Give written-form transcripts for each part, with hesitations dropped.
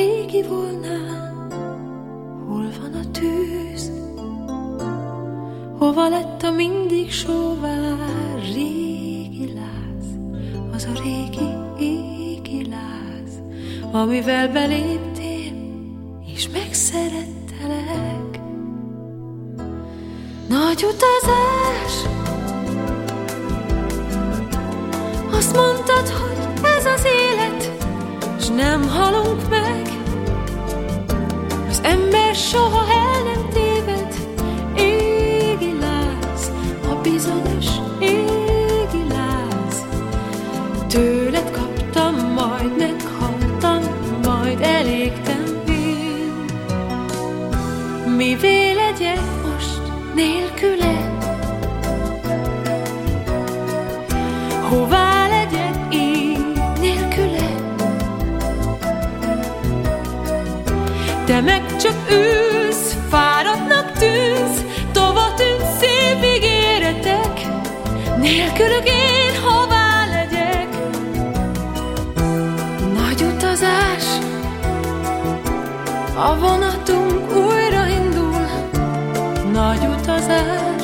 régi volnám, hol van a tűz? Hova lett a mindig sóvár régi láz? Az a régi égi láz, amivel beléptél, és megszerettelek. Nagy utazás, azt mondtad, hogy ez az élet, s nem halunk meg. Az ember soha el nem téved, égi láz, a bizonyos égi láz. Tőled kaptam, majd meghaltam, majd elégtem én. Mivé legyek most nélküle? Hová legyek így nélküle? Te meg csak ülsz, fáradtnak tűnsz, tova tűnsz szép ígéretek. Nélkülük én hová legyek? Nagy utazás, a vonatunk újraindul. Nagy utazás,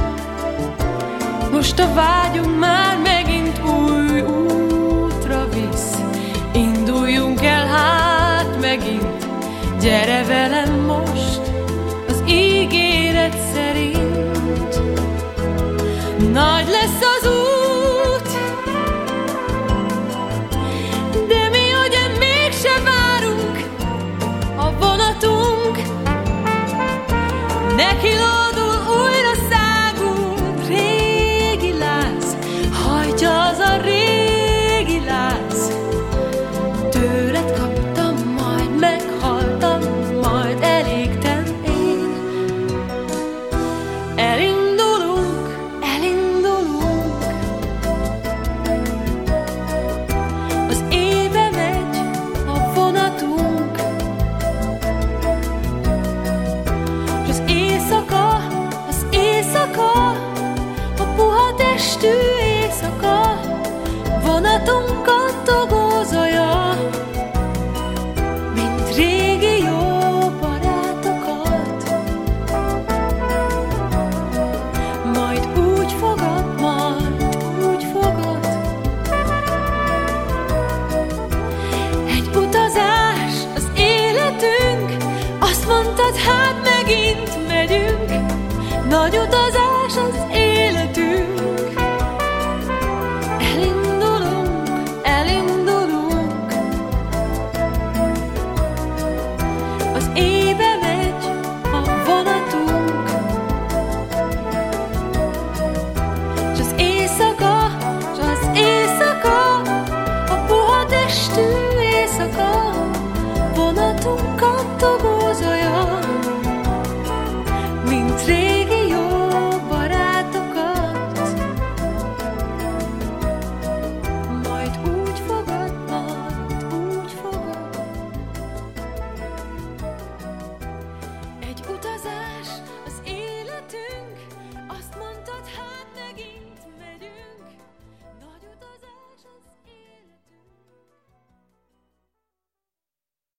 most a vágyunk már megint új útra visz. Induljunk el hát megint, gyere velem most az ígéret szerint. Nagy lesz az út, de mi ugye mégse várunk. A vonatunk neki lódul, újra szágunk. Régi láz, hajtja az a régi láz. Tőled kaptam, majd meghaltam, majd elégtem én. Elindulunk, elindulunk. Az éjbe megy a vonatunk, s az éjszaka, a puha testű éjszaka, vonatunkat togózolja, mint régi jó barátokat. Majd úgy fogad, egy utazás az életünk, azt mondtad, hát megint megyünk. Nagy utazás az